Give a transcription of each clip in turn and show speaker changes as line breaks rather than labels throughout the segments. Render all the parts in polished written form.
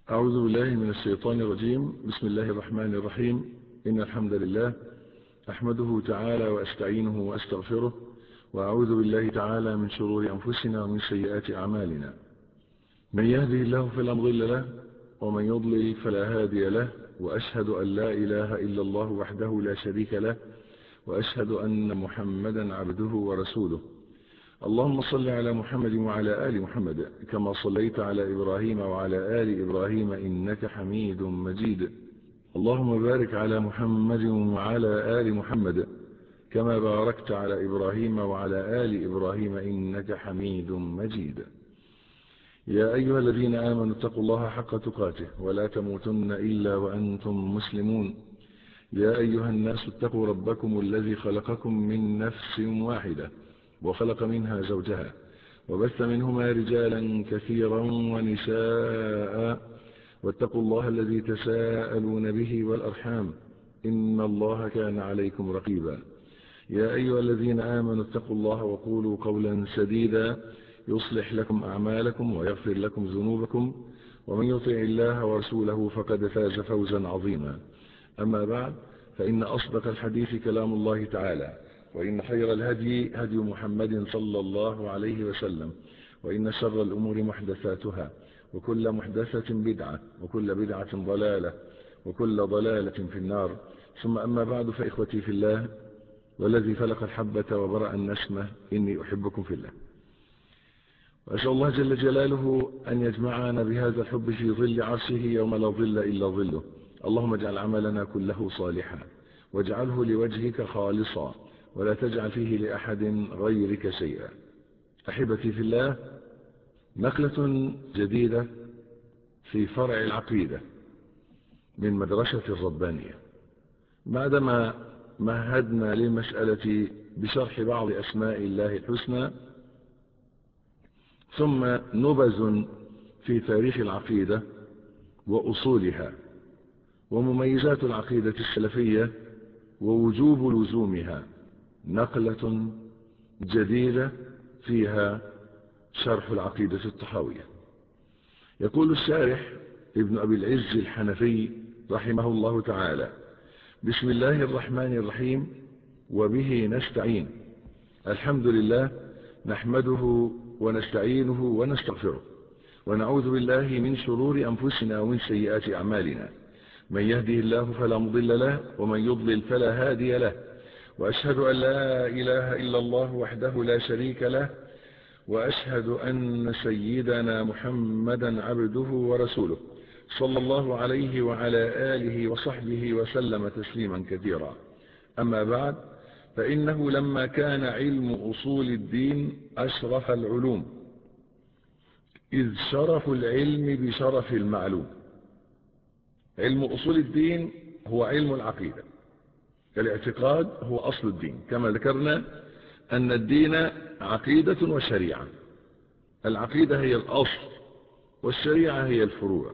أعوذ بالله من الشيطان الرجيم. بسم الله الرحمن الرحيم. إن الحمد لله أحمده تعالى وأستعينه وأستغفره، وأعوذ بالله تعالى من شرور أنفسنا ومن سيئات أعمالنا. من يهده الله فلا مضل له، ومن يضلل فلا هادي له، وأشهد أن لا إله إلا الله وحده لا شريك له، وأشهد أن محمدا عبده ورسوله. اللهم صل على محمد وعلى آل محمد كما صليت على إبراهيم وعلى آل إبراهيم إنك حميد مجيد. اللهم بارك على محمد وعلى آل محمد كما باركت على إبراهيم وعلى آل إبراهيم إنك حميد مجيد. يا أيها الذين آمنوا اتقوا الله حق تقاته ولا تموتن إلا وأنتم مسلمون. يا أيها الناس اتقوا ربكم الذي خلقكم من نفس واحدة وخلق منها زوجها وبث منهما رجالا كثيرا ونساء، واتقوا الله الذي تساءلون به والأرحام إن الله كان عليكم رقيبا. يا أيها الذين آمنوا اتقوا الله وقولوا قولا سديدا يصلح لكم أعمالكم ويغفر لكم ذنوبكم، ومن يطع الله ورسوله فقد فاز فوزا عظيما. أما بعد، فإن أصدق الحديث كلام الله تعالى، وإن خير الهدي هدي محمد صلى الله عليه وسلم، وإن شر الأمور محدثاتها، وكل محدثة بدعة، وكل بدعة ضلالة، وكل ضلالة في النار. ثم أما بعد، فإخوتي في الله والذي فلق الحبة وبرأ النسمة إني أحبكم في الله، وأسأل الله جل جلاله أن يجمعنا بهذا الحب في ظل عرشه يوم لا ظل إلا ظله. اللهم اجعل عملنا كله صالحا، واجعله لوجهك خالصا، ولا تجعل فيه لأحد غيرك شيئا. أحبتي في الله، نقلة جديدة في فرع العقيدة من مدرسة الربانية. بعدما مهدنا للمسألة بشرح بعض أسماء الله الحسنى، ثم نبذ في تاريخ العقيدة وأصولها ومميزات العقيدة السلفية ووجوب لزومها، نقلة جديدة فيها شرح العقيدة الطحاوية. يقول الشارح ابن أبي العز الحنفي رحمه الله تعالى: بسم الله الرحمن الرحيم، وبه نستعين. الحمد لله نحمده ونستعينه ونستغفره، ونعوذ بالله من شرور أنفسنا ومن سيئات أعمالنا. من يهده الله فلا مضل له، ومن يضلل فلا هادي له، وأشهد أن لا إله إلا الله وحده لا شريك له، وأشهد أن سيدنا محمدا عبده ورسوله صلى الله عليه وعلى آله وصحبه وسلم تسليما كثيرا. أما بعد، فإنه لما كان علم أصول الدين أشرف العلوم، إذ شرف العلم بشرف المعلوم. علم أصول الدين هو علم العقيدة. الاعتقاد هو أصل الدين، كما ذكرنا أن الدين عقيدة وشريعة. العقيدة هي الأصل، والشريعة هي الفروع.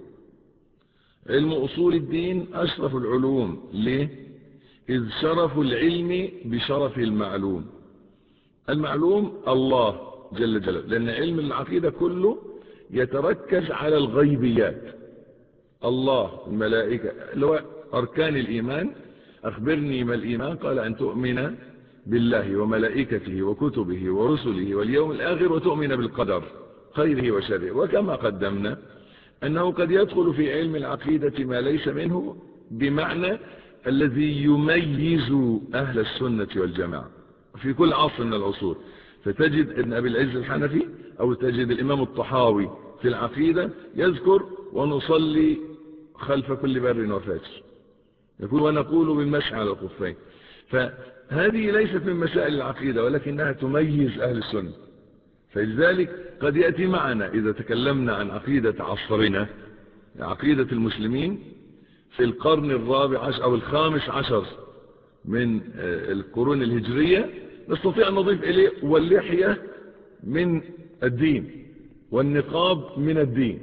علم أصول الدين أشرف العلوم. ليه؟ إذ شرف العلم بشرف المعلوم. المعلوم الله جل جلاله، لأن علم العقيدة كله يتركز على الغيبيات. الله، الملائكة، اللي هو أركان الإيمان. أخبرني ما الإيمان؟ قال أن تؤمن بالله وملائكته وكتبه ورسله واليوم الآخر، وتؤمن بالقدر خيره وشره. وكما قدمنا أنه قد يدخل في علم العقيدة ما ليس منه، بمعنى الذي يميز أهل السنة والجماعة في كل عصر من العصور. فتجد ابن أبي العز الحنفي أو تجد الإمام الطحاوي في العقيدة يذكر: ونصلي خلف كل بر وفاجر، يقول: ونقول بالمسح على الخفين. فهذه ليست من مسائل العقيدة، ولكنها تميز أهل السنة. فلذلك قد يأتي معنا إذا تكلمنا عن عقيدة عصرنا، عقيدة المسلمين في القرن الرابع عشر أو الخامس عشر من القرون الهجرية، نستطيع أن نضيف إليه: واللحية من الدين، والنقاب من الدين.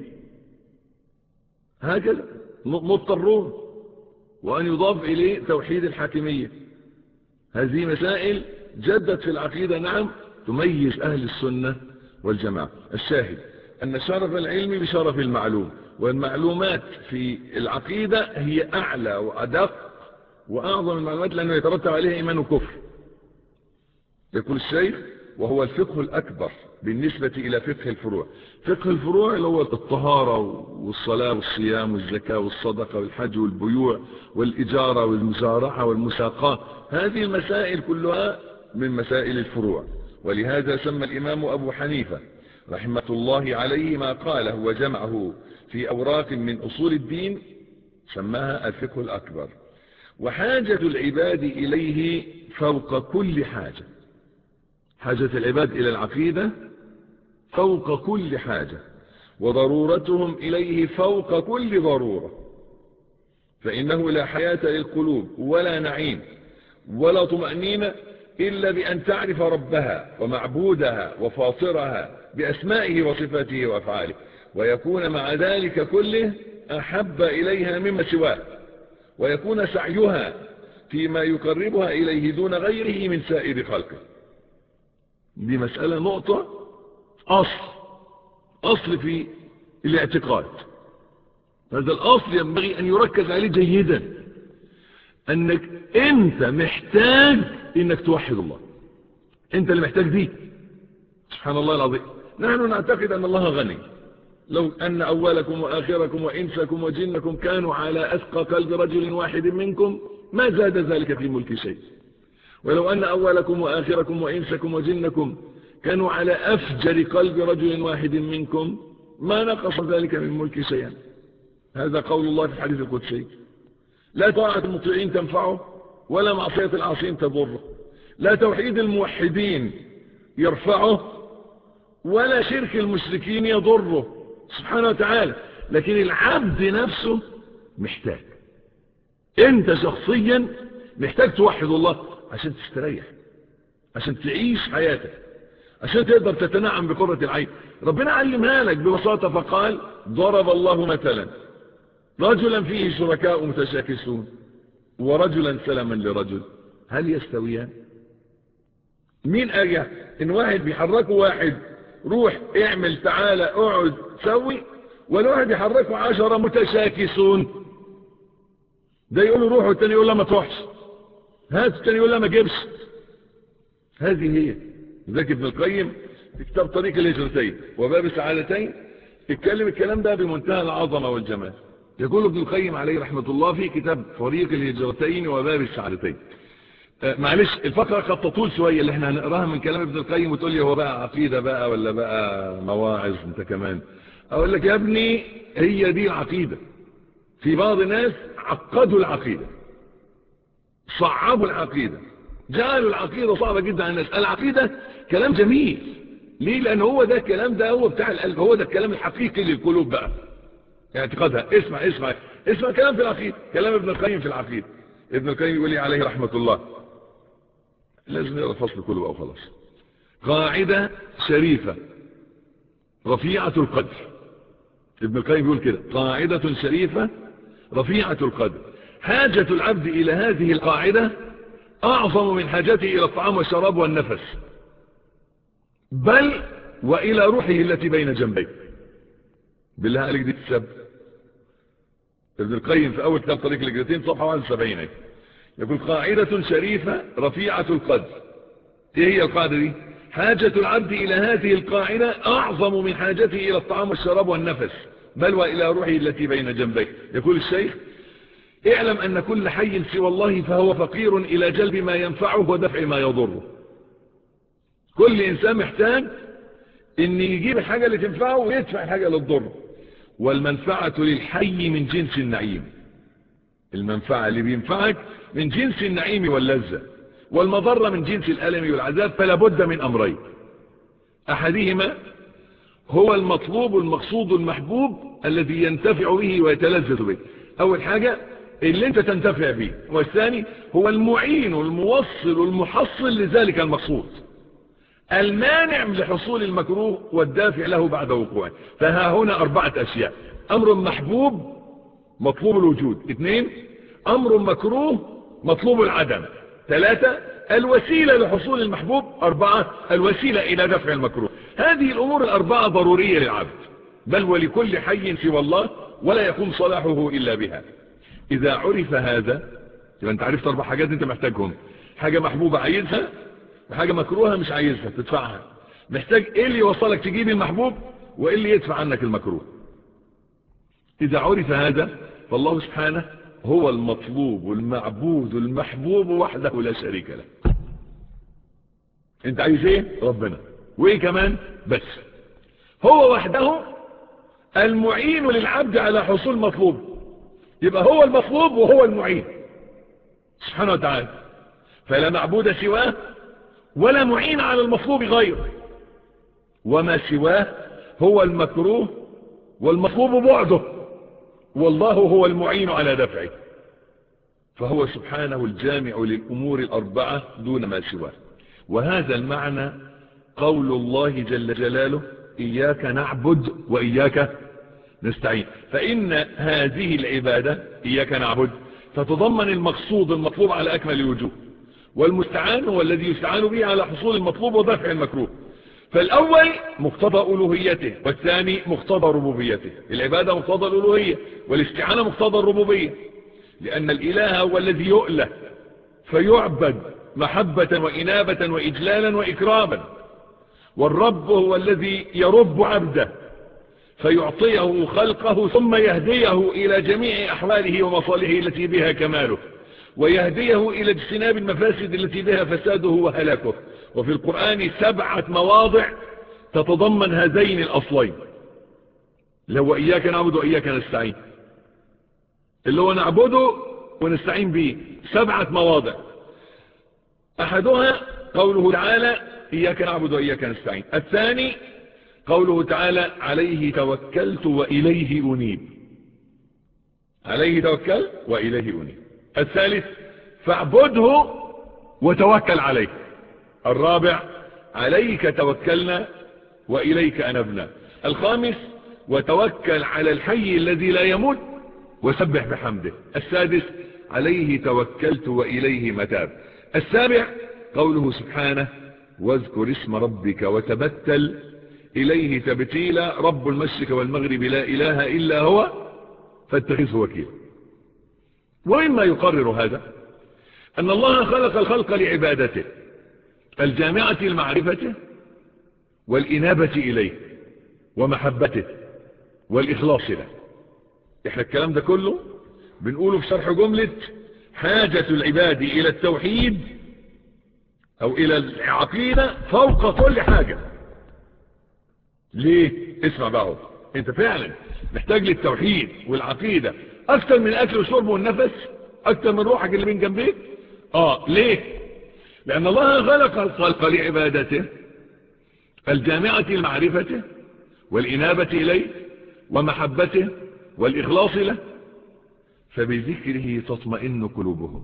هكذا مضطرون. وأن يضاف إليه توحيد الحاكمية. هذه مسائل جدت في العقيدة، نعم، تميز أهل السنة والجماعة. الشاهد أن شرف العلم بشرف المعلوم، والمعلومات في العقيدة هي أعلى وأدق وأعظم المعلومات، لأنه يترتب عليها إيمان وكفر. يقول الشيخ: وهو الفقه الأكبر بالنسبة إلى فقه الفروع. فقه الفروع اللي هو الطهارة والصلاة والصيام والزكاة والصدقة والحج والبيوع والإجارة والمزارعة والمساقاة، هذه المسائل كلها من مسائل الفروع. ولهذا سمى الإمام أبو حنيفة رحمة الله عليه ما قاله وجمعه في أوراق من أصول الدين سماها الفقه الأكبر. وحاجة العباد إليه فوق كل حاجة. حاجة العباد إلى العقيدة فوق كل حاجة، وضرورتهم إليه فوق كل ضرورة، فإنه لا حياة للقلوب ولا نعيم ولا طمأنينة إلا بأن تعرف ربها ومعبودها وفاطرها بأسمائه وصفاته وأفعاله، ويكون مع ذلك كله أحب إليها مما سواه، ويكون سعيها فيما يقربها إليه دون غيره من سائر خلقه. دي مسألة نقطة أصل في الاعتقاد. هذا الأصل ينبغي أن يركز عليه جيدا، أنك أنت محتاج أنك توحد الله. أنت اللي محتاج دي. سبحان الله العظيم. نحن نعتقد أن الله غني. لو أن أولكم وآخركم وإنسكم وجنكم كانوا على أثقى قلب رجل واحد منكم ما زاد ذلك في ملك شيء. ولو أن أولكم وآخركم وإنسكم وجنكم كانوا على أفجر قلب رجل واحد منكم ما نقص ذلك من ملك شيئا. هذا قول الله في الحديث القدسي: لا طاعة المطيعين تنفعه ولا معصية العاصين تضره، لا توحيد الموحدين يرفعه ولا شرك المشركين يضره سبحانه وتعالى. لكن العبد نفسه محتاج، انت شخصيا محتاج توحد الله عشان تستريح، عشان تعيش حياتك، عشان تقدر تتنعم بقرة العين. ربنا علمها لك ببساطة فقال: ضرب الله مثلا رجلا فيه شركاء متشاكسون ورجلا سلما لرجل هل يستويان؟ مين أريح؟ إن واحد بيحركه واحد روح اعمل تعالى اقعد سوي، ولا واحد يحركه 10 متشاكسون؟ ده يقول له روح والتاني يقول له ما تروحش، هات التاني يقول له ما جيبش. هذه هي. ذاك ابن القيم في كتاب طريق الهجرتين وباب السعادتين اتكلم الكلام ده بمنتهى العظمة والجمال. يقول ابن القيم عليه رحمة الله في كتاب طريق الهجرتين وباب السعادتين. معلش الفقرة قد تطول شوية اللي احنا هنقراها من كلام ابن القيم، وتقول لي هو بقى عقيدة بقى ولا بقى مواعظ انت كمان؟ اقول لك يا ابني هي دي العقيدة. في بعض الناس عقدوا العقيدة، صعبوا العقيدة، جعلوا العقيدة صعبة جدا على الناس. العقيدة كلام جميل. ليه؟ لان هو ده الكلام ده هو بتاع القلب، هو ده الكلام الحقيقي للقلوب بقى اعتقادها. اسمع كلام في العقيدة، كلام ابن القيم في العقيدة. ابن القيم يقول لي عليه رحمة الله، لازم نقرا فصل كله بقى وخلاص. قاعدة شريفة رفيعة القدر. ابن القيم بيقول كده: قاعدة شريفة رفيعة القدر، حاجة العبد إلى هذه القاعدة أعظم من حاجته إلى الطعام والشراب والنفس، بل وإلى روحه التي بين جنبيه. بالله عليك دي تسب. ابن القيم في أول كتاب طريق الهجرتين صفحة 71 يقول: قاعدة شريفة رفيعة القدر. ايه هي القاعدة دي؟ حاجة العبد إلى هذه القاعدة أعظم من حاجته إلى الطعام والشراب والنفس، بل وإلى روحه التي بين جنبيه. يقول الشيخ: اعلم أن كل حي سوى الله فهو فقير إلى جلب ما ينفعه ودفع ما يضره. كل إنسان محتاج إن يجيب الحاجة اللي تنفعه ويدفع الحاجة اللي تضره. والمنفعة للحي من جنس النعيم، المنفعة اللي بينفعك من جنس النعيم واللذة، والمضرة من جنس الألم والعذاب. فلا بد من أمرين: أحدهما هو المطلوب المقصود المحبوب الذي ينتفع به ويتلذذ به. أول حاجة اللي انت تنتفع به، والثاني هو المعين الموصل المحصل لذلك المقصود، المانع لحصول المكروه والدافع له بعد وقوعه. فها هنا 4 أشياء: أمر محبوب مطلوب الوجود، 2 أمر مكروه مطلوب العدم، 3 الوسيلة لحصول المحبوب، 4 الوسيلة إلى دفع المكروه. هذه الأمور ال4 ضرورية للعبد، بل ولكل حي سوى الله ولا يكون صلاحه إلا بها. إذا عرف هذا يبقى أنت عرفت 4 حاجات أنت محتاجهم: حاجة محبوبة عايزها، وحاجة مكروهة مش عايزها تدفعها. محتاج إيه اللي يوصلك تجيب المحبوب، وإيه اللي يدفع عنك المكروه. إذا عرف هذا فالله سبحانه هو المطلوب والمعبود المحبوب وحده لا شريك له. انت عايز ايه؟ ربنا. وايه كمان؟ بس هو وحده المعين للعبد على حصول مطلوب. يبقى هو المطلوب وهو المعين سبحانه وتعالى، فلا معبود سواه ولا معين على المطلوب غيره. وما سواه هو المكروه والمطلوب بعده، والله هو المعين على دفعه. فهو سبحانه الجامع للأمور الأربعة دون ما سواه. وهذا المعنى قول الله جل جلاله: إياك نعبد وإياك نستعين. فإن هذه العبادة إياك نعبد تتضمن المقصود المطلوب على أكمل الوجوه، والمستعان هو الذي يستعان به على حصول المطلوب ودفع المكروه. فالأول مقتضى ألوهيته، والثاني مقتضى ربوبيته. العبادة مقتضى الألوهية، والاستعانة مقتضى الربوبية، لأن الإله هو الذي يؤله فيعبد محبة وإنابة وإجلالا وإكراما، والرب هو الذي يرب عبده فيعطيه خلقه ثم يهديه إلى جميع أحواله ومصالحه التي بها كماله، ويهديه إلى اجتناب المفاسد التي بها فساده وهلاكه. وفي القرآن 7 مواضع تتضمن هذين الأصلين، اللي هو إياك نعبد وإياك نستعين، اللي هو نعبده ونستعين به. 7 مواضع. أحدها قوله تعالى: إياك نعبد وإياك نستعين. الثاني قوله تعالى: عليه توكلت وإليه أنيب. عليه توكل وإليه أنيب. الثالث: فاعبده وتوكل عليه. الرابع: عليك توكلنا وإليك أنبنا. الخامس: وتوكل على الحي الذي لا يموت وسبح بحمده. السادس: عليه توكلت وإليه متاب. السابع قوله سبحانه: واذكر اسم ربك وتبتل إليه تبتيلا رب المشرق والمغرب لا إله إلا هو فاتخذه وكيلا. ومما يقرر هذا أن الله خلق الخلق لعبادته الجامعة لمعرفته والإنابة إليه ومحبته والإخلاص له. احنا الكلام ده كله بنقوله في شرح جملة حاجة العباد إلى التوحيد أو إلى العقيدة فوق كل حاجة. ليه؟ اسمع بقى، انت فعلا محتاج للتوحيد والعقيدة اكتر من الاكل والشرب والنفس، اكتر من روحك اللي بين جنبيك. ليه؟ لان الله خلق الخلق لعبادته الجامعة لمعرفته والانابة اليه ومحبته والاخلاص له، فبذكره تطمئن قلوبهم،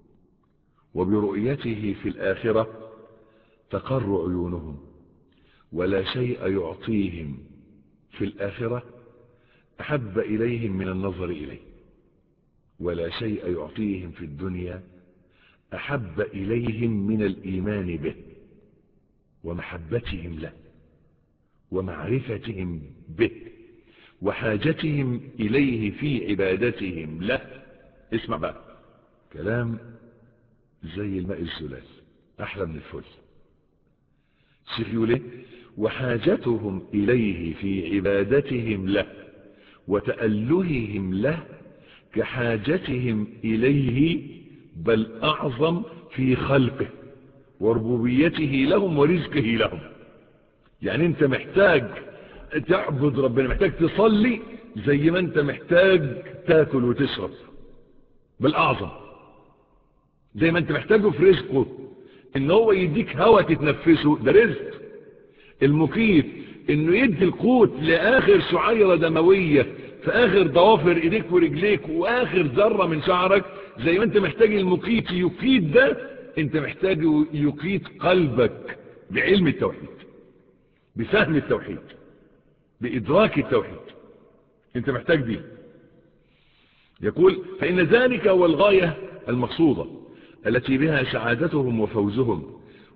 وبرؤيته في الاخرة تقر عيونهم، ولا شيء يعطيهم في الاخرة احب اليهم من النظر اليه، ولا شيء يعطيهم في الدنيا احب اليهم من الايمان به ومحبتهم له ومعرفتهم به وحاجتهم اليه في عبادتهم له. اسمع بقى كلام زي الماء الزلال احلى من الفل. الشيخ يقول ايه؟ وحاجتهم اليه في عبادتهم له وتألههم له كحاجتهم إليه بل أعظم في خلقه وربوبيته لهم ورزقه لهم. يعني انت محتاج تعبد ربنا، محتاج تصلي زي ما انت محتاج تاكل وتشرب، بل أعظم. زي ما انت محتاجه في رزقه ان هو يديك هوا تتنفسه، ده رزق. المقيت انه يدي القوت لاخر شعيرة دموية في اخر ضوافر ايديك ورجليك واخر ذرة من شعرك، زي ما انت محتاج المقيت يقيت ده، انت محتاج يقيت قلبك بعلم التوحيد، بفهم التوحيد، بادراك التوحيد. انت محتاج دي. يقول: فان ذلك هو الغاية المقصودة التي بها سعادتهم وفوزهم،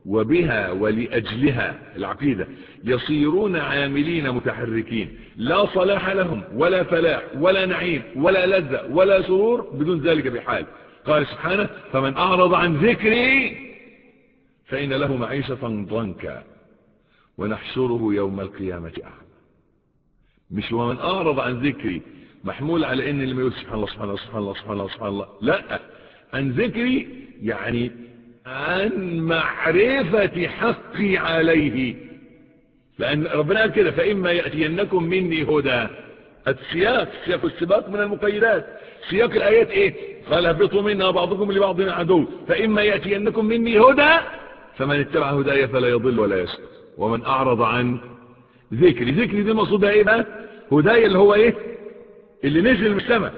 وبها ولأجلها العقيدة يصيرون عاملين متحركين، لا صلاح لهم ولا فلاح ولا نعيم ولا لذة ولا سرور بدون ذلك بحال. قال سبحانه فمن أعرض عن ذكري فإن له معيشة ضنكا ونحشره يوم القيامة أعمى. مش ومن أعرض عن ذكري محمول على ان اللي ما يقول سبحان الله سبحان الله سبحان الله سبحان الله سبحان الله، لا، عن ذكري يعني عن معرفة حقي عليه. لأن ربنا قال كده فإما يأتينكم مني هدى. السياق سياق السباق من المقيدات. سياق الآيات ايه؟ قال اهبطوا منها بعضكم لبعض عدو فإما يأتينكم مني هدى فمن اتبع هدايا فلا يضل ولا يشقى ومن أعرض عن ذكري. ذكري دي مقصودها ايه بقى؟ هدايا اللي هو ايه؟ اللي نزل من السماء.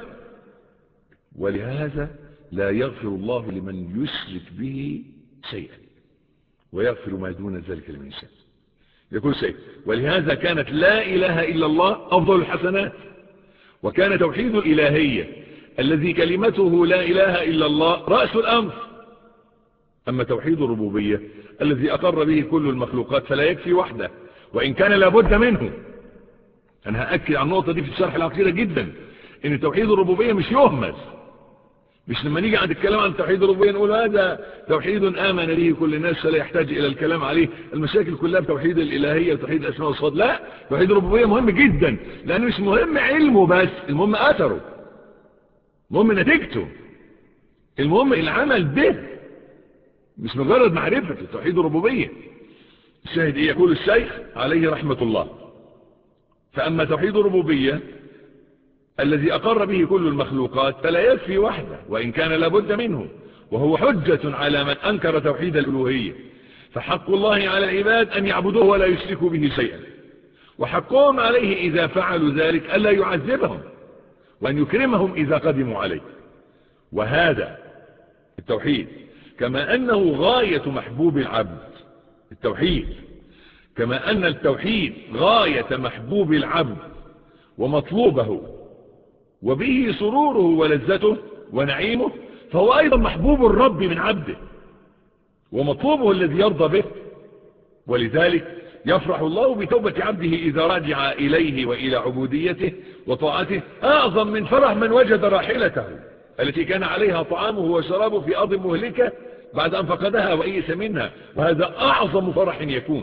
ولهذا لا يغفر الله لمن يشرك به شيئا ويغفر ما دون ذلك لمن يشاء. يقول شيء ولهذا كانت لا إله إلا الله أفضل الحسنات، وكان توحيد الإلهية الذي كلمته لا إله إلا الله رأس الأمر. أما توحيد الربوبية الذي أقر به كل المخلوقات فلا يكفي وحده وإن كان لابد منه. أنا هأكد على النقطة دي في الشرح العقيدة جدا، إن توحيد الربوبية مش يهمل. مش لما نيجي عند الكلام عن توحيد الربوبية نقول هذا توحيد آمن به كل الناس فلا يحتاج إلى الكلام عليه. المشاكل كلها بتوحيد الإلهية وتوحيد الأسماء والصفات. لا، توحيد الربوبية مهم جدا، لأنه مش مهم علمه بس، المهم أثره، المهم نتيجته، المهم العمل به، مش مجرد معرفة. توحيد الربوبية الشاهد إيه؟ يقول الشيخ عليه رحمة الله فأما توحيد الربوبية الذي أقر به كل المخلوقات فلا يكفي وحده وإن كان لابد منه، وهو حجة على من أنكر توحيد الألوهية. فحق الله على العباد أن يعبدوه ولا يشركوا به شيئا، وحقهم عليه إذا فعلوا ذلك ألا يعذبهم وأن يكرمهم إذا قدموا عليه. وهذا التوحيد كما أنه غاية محبوب العبد، التوحيد كما أن التوحيد غاية محبوب العبد ومطلوبه وبه سروره ولذته ونعيمه، فهو أيضا محبوب الرب من عبده ومطلوبه الذي يرضى به. ولذلك يفرح الله بتوبة عبده إذا رجع إليه وإلى عبوديته وطاعته أعظم من فرح من وجد راحلته التي كان عليها طعامه وشرابه في أرض مهلكة بعد أن فقدها وأيس منها، وهذا أعظم فرح يكون.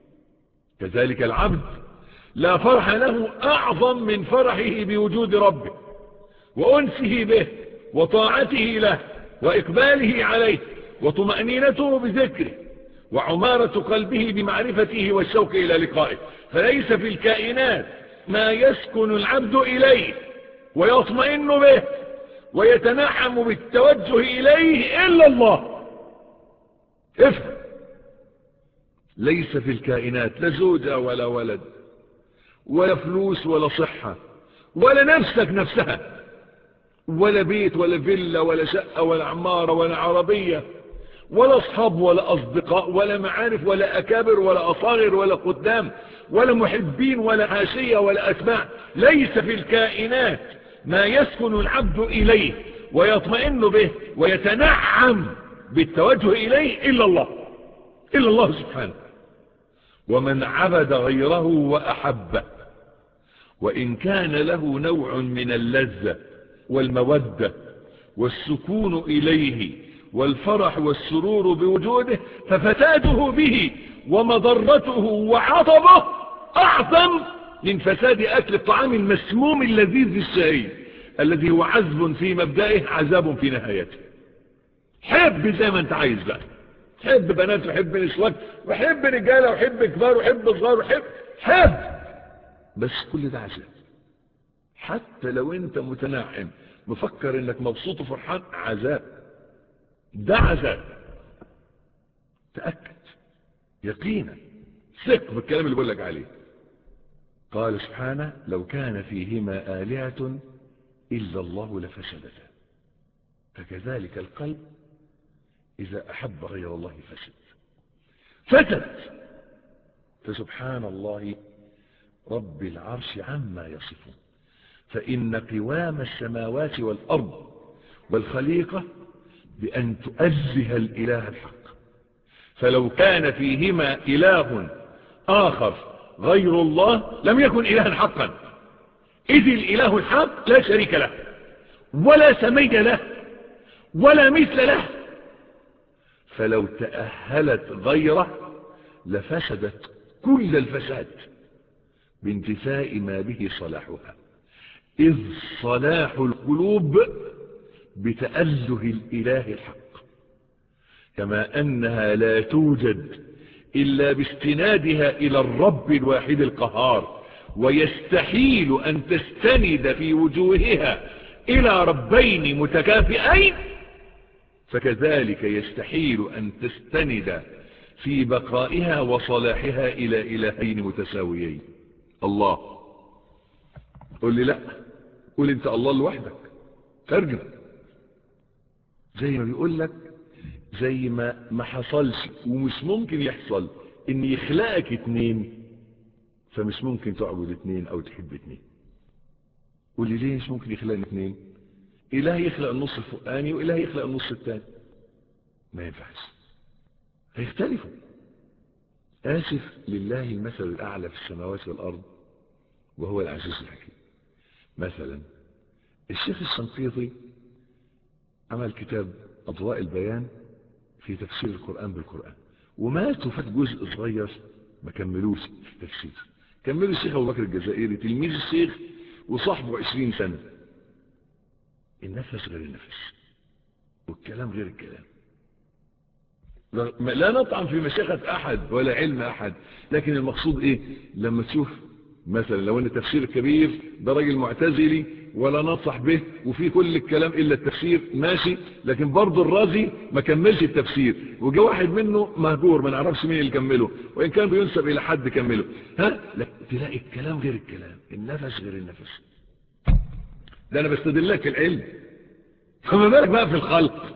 كذلك العبد لا فرح له أعظم من فرحه بوجود ربه وأنسه به وطاعته له وإقباله عليه وطمأنينته بذكره وعمارة قلبه بمعرفته والشوق إلى لقائه. فليس في الكائنات ما يسكن العبد إليه ويطمئن به ويتنعم بالتوجه إليه إلا الله. افهم، ليس في الكائنات لا زوجة ولا ولد ولا فلوس ولا صحة ولا نفسك نفسها ولا بيت ولا فيلا ولا شقة ولا عمارة ولا عربية ولا اصحاب ولا اصدقاء ولا معارف ولا اكابر ولا اصاغر ولا قدام ولا محبين ولا حاشية ولا اتباع. ليس في الكائنات ما يسكن العبد اليه ويطمئن به ويتنعم بالتوجه اليه الا الله، الا الله سبحانه. ومن عبد غيره واحبه وان كان له نوع من اللذة والمودة والسكون إليه والفرح والسرور بوجوده ففساده به ومضرته وعطبه أعظم من فساد أكل الطعام المسموم اللذيذ الشهي الذي هو عذب في مبدئه عذاب في نهايته. حب زي ما انت عايز بقى، حب بنات وحب نسوان وحب رجالة وحب كبار وحب صغار حب، بس كل ده عذاب. حتى لو انت متنعم مفكر انك مبسوط وفرحان، عذاب، ده عذاب. تأكد يقينا، ثق بالكلام اللي بقول لك عليه. قال سبحانه لو كان فيهما آلهة إلا الله لفسدتا فكذلك القلب إذا أحب غير الله فسد. فسبحان الله رب العرش عما يصفون. فإن قوام السماوات والأرض والخليقة بأن تؤله الإله الحق فلو كان فيهما إله آخر غير الله لم يكن إلها حقا، إذ الإله الحق لا شريك له ولا سمي له ولا مثل له، فلو تأهلت غيره لفسدت كل الفساد بانتفاء ما به صلاحها، إذ صلاح القلوب بتأله الإله الحق، كما أنها لا توجد إلا باستنادها إلى الرب الواحد القهار، ويستحيل أن تستند في وجوهها إلى ربين متكافئين، فكذلك يستحيل أن تستند في بقائها وصلاحها إلى إلهين متساويين. الله، قل لي لا، قل انت الله لوحدك، ترجم زي ما بيقول لك، زي ما حصلش ومش ممكن يحصل ان يخلقك اتنين، فمش ممكن تعبد اتنين او تحب اتنين. قول لي ليه مش ممكن يخلقني اتنين؟ اله يخلق النص الفوقاني واله يخلق النص التاني، ما ينفعش، هيختلفوا. آسف، لله المثل الأعلى في السماوات والأرض وهو العزيز الحكيم. مثلا الشيخ الشنقيطي عمل كتاب أضواء البيان في تفسير القرآن بالقرآن، ومات وفات جزء صغير ما كملوش في التفسير. كملوا الشيخ أبو بكر الجزائري تلميذ الشيخ وصاحبه 20 سنة. النفس غير النفس والكلام غير الكلام. لا نطعن في مشيخة أحد ولا علم أحد، لكن المقصود إيه؟ لما تشوف مثلا لو ان التفسير الكبير ده راجل معتزلي ولا ننصح به وفي كل الكلام الا التفسير ماشي، لكن برضه الرازي ما كملش التفسير، وجا واحد منه مهجور ما نعرفش مين اللي كمله، وان كان بينسب الى حد كمله. لا تلاقي الكلام غير الكلام، النفس غير النفس. ده انا بستدلك في العلم، فما بالك بقى في الخلق.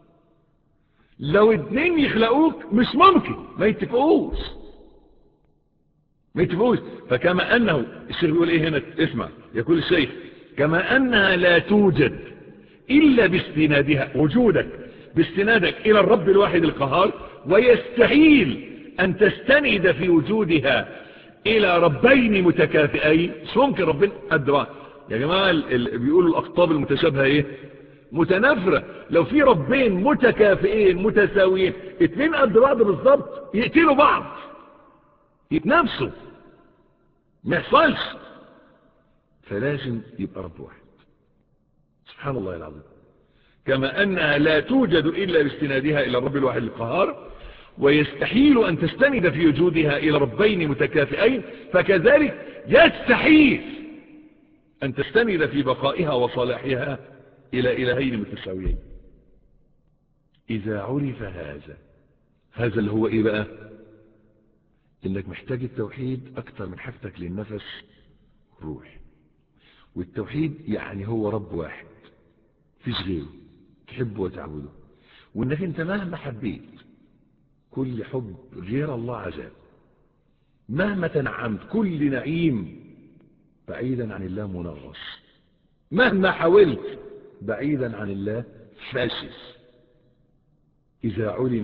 لو اتنين يخلقوك مش ممكن ما يتفقوش، ما يتفقوش. فكما انه الشيخ بيقول ايه هنا، اسمع، يقول الشيخ كما انها لا توجد الا باستنادها، وجودك باستنادك الى الرب الواحد القهار، ويستحيل ان تستند في وجودها الى ربين متكافئين. مش ممكن ربنا قد بعض يا جماعه. بيقولوا الاقطاب المتشابهه ايه؟ متنافره. لو في ربين متكافئين متساويين، اتنين قد بعض بالظبط، يقتلوا بعض، يتنافسوا، ما يحصلش. فلازم يبقى رب واحد، سبحان الله العظيم. كما أنها لا توجد إلا باستنادها إلى الرب الواحد القهار، ويستحيل أن تستند في وجودها إلى ربين متكافئين، فكذلك يستحيل أن تستند في بقائها وصلاحها إلى إلهين متساويين. إذا عرف هذا اللي هو إيه بقى؟ إنك محتاج التوحيد أكتر من حاجتك للنفس روح. والتوحيد يعني هو رب واحد فيش غيره تحبه وتعبده، وانك انت مهما حبيت كل حب غير الله عذاب، مهما تنعمت كل نعيم بعيدا عن الله منغص، مهما حاولت بعيدا عن الله فاشل. إذا علم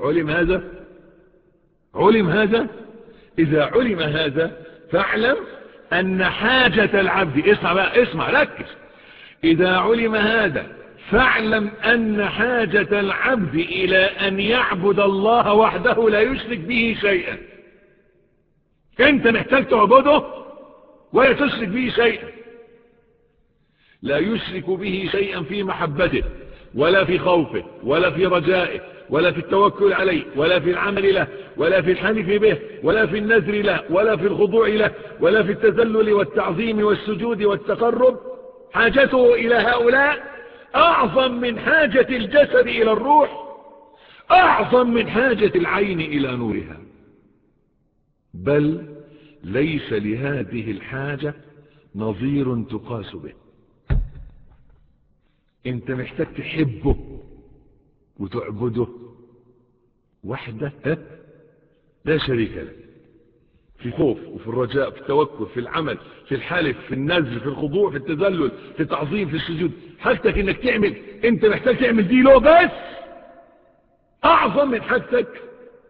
هذا إذا علم هذا فاعلم أن حاجة العبد، اسمع بقى، اسمع ركز، إذا علم هذا فاعلم أن حاجة العبد إلى أن يعبد الله وحده لا يشرك به شيئا. أنت محتاج تعبده ولا تشرك به شيئا، لا يشرك به شيئا في محبته ولا في خوفه ولا في رجائه ولا في التوكل عليه ولا في العمل له ولا في الحلف به ولا في النذر له ولا في الخضوع له ولا في التذلل والتعظيم والسجود والتقرب. حاجته إلى هؤلاء أعظم من حاجة الجسد إلى الروح، أعظم من حاجة العين إلى نورها، بل ليس لهذه الحاجة نظير تقاس به. انت محتاج تحبه وتعبده وحده لا شريك له، في الخوف وفي الرجاء، في التوكل، في العمل، في الحلف، في النذر، في الخضوع، في التذلل، في التعظيم، في السجود. حاجتك انك تعمل، انت محتاج تعمل دي له بس، اعظم من حاجتك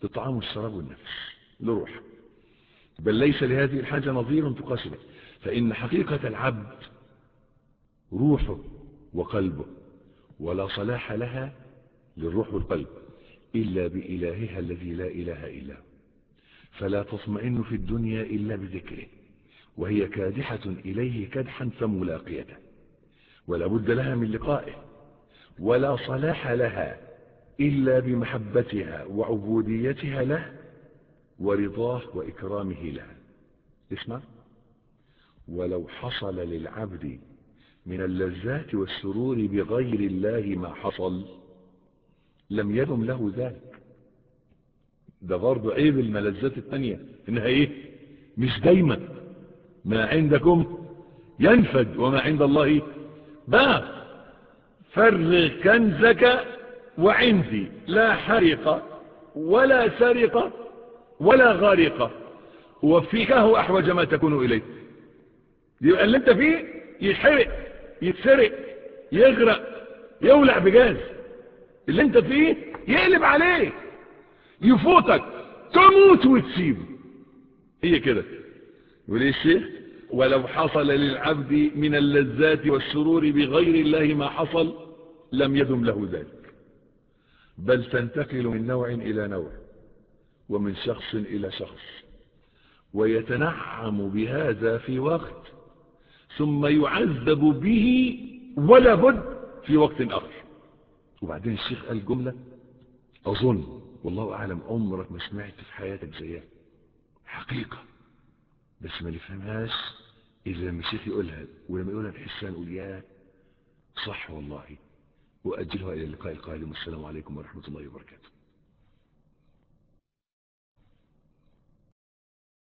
الطعام والشراب والنفس لروح، بل ليس لهذه الحاجة نظير تقاس به. فإن حقيقة العبد روحه وقلبه، ولا صلاح لها للروح والقلب إلا بإلهها الذي لا إله إلا هو، فلا تطمئن في الدنيا إلا بذكره، وهي كادحة إليه كدحا فملاقيته، ولا بد لها من لقائه، ولا صلاح لها إلا بمحبتها وعبوديتها له ورضاه وإكرامه لها. اسمع: ولو حصل للعبد من اللذات والسرور بغير الله ما حصل لم يدم له ذلك. ده برضو عيب الملذات التانية انها ايه؟ مش دايما. ما عندكم ينفد وما عند الله باق. فرغ كنزك وعندي لا حرقة ولا سرقة ولا غارقة وفيكه احوج ما تكون اليه. يبقى اللي انت فيه يتحرق، يتسرق، يغرق، يولع بجاز. اللي انت فيه يقلب عليك، يفوتك، تموت وتسيبه. هي كده. يقول ايه الشيخ؟ ولو حصل للعبد من اللذات والسرور بغير الله ما حصل لم يدم له ذلك، بل تنتقل من نوع الى نوع ومن شخص الى شخص، ويتنعم بهذا في وقت ثم يعذب به ولا بد في وقت اخر. وبعدين الشيخ قال جملة اظن والله اعلم عمرك ما سمعت في حياتك زيها، حقيقة بس ما نفهمهاش اذا لما الشيخ يقولها، ولما يقولها نحسها نقول يا صح والله. واجلها الى اللقاء القادم، والسلام عليكم ورحمة الله وبركاته.